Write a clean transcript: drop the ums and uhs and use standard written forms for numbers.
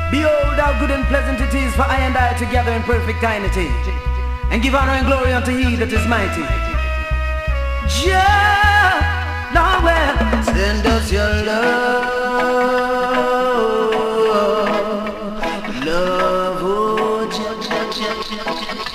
Behold how good and pleasant it is for I and I together in perfect unity, and give honor and glory unto He that is mighty. Jah, Lord, well, send us your love, oh Jah.